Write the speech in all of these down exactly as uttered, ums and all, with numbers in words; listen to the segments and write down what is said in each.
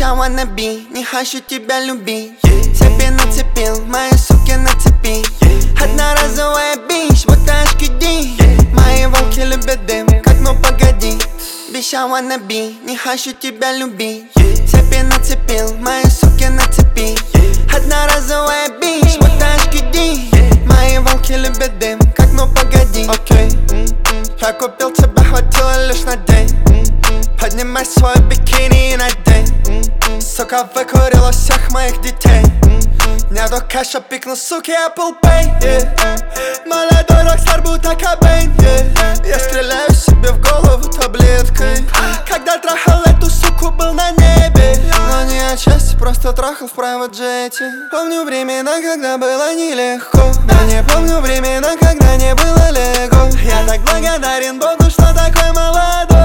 Бища wannabe, не хочу тебя любить. Цепи нацепил, мои суки на цепи. Одноразовая бич, вот ташки ди. Мои волки любят дым, как ну погоди. Бища wannabe, не хочу тебя любить. Цепи нацепил, мои суки на цепи. Одноразовая бич, вот ташки ди. Мои волки любят дым, как ну погоди. Окей, я купил тебя, хватило лишь на день. Поднимай свой бикини и надень. Сука выкурила всех моих детей. Нету кэша, пикну, суки, Apple Pay, yeah. Молодой рокстар, будто Кобейн, yeah. Я стреляю себе в голову таблеткой. Когда трахал эту суку, был на небе. Но не отчасти, просто трахал в private джете. Помню времена, когда было нелегко. Но не помню времена, когда не было лего. Я так благодарен Богу, что такой молодой.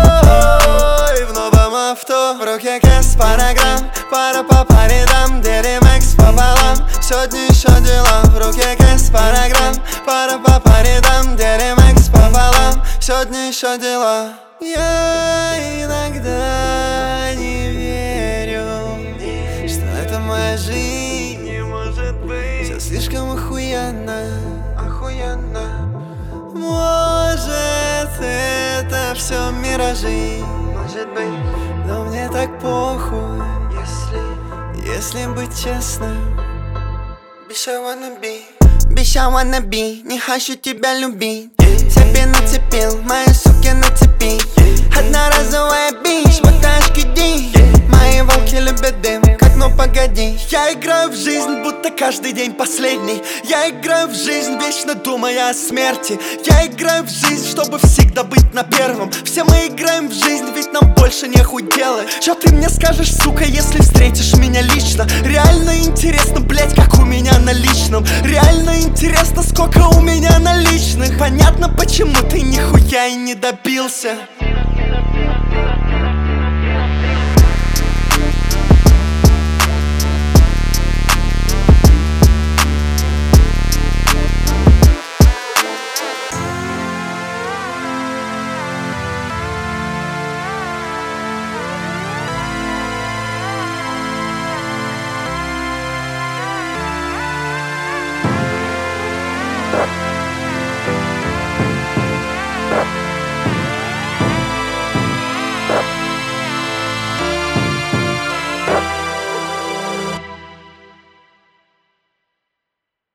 В новом авто, в руке кэс, пара грамм. Пара по паре дам, Деремекс пополам. Сегодня еще дела, в руке кэс, пара грамм. Пара по паре дам, Деремекс пополам. Сегодня еще дела. Я иногда не верю, что это моя жизнь. Не может быть. Все слишком охуенно, охуенно. Может, это все миражи. Может быть. Но мне так похуй, если, если быть честным. Бища wannabe, бища wannabe, не хочу тебя любить. Цепи нацепил, мои суки на цепи. Одноразовая бич, вот ташки ди. Мои волки любят дым, как ну погоди. Я играю в жизнь, будто каждый день последний. Я играю в жизнь, вечно думая о смерти. Я играю в жизнь, чтобы всегда быть на первом. Все мы играем в жизнь, ведь нам больше нехуй делать. Чё ты мне скажешь, сука, если встретишь меня лично? Реально интересно, блять, как у меня на личном. Реально интересно, сколько у меня наличных. Понятно, почему ты нихуя и не добился.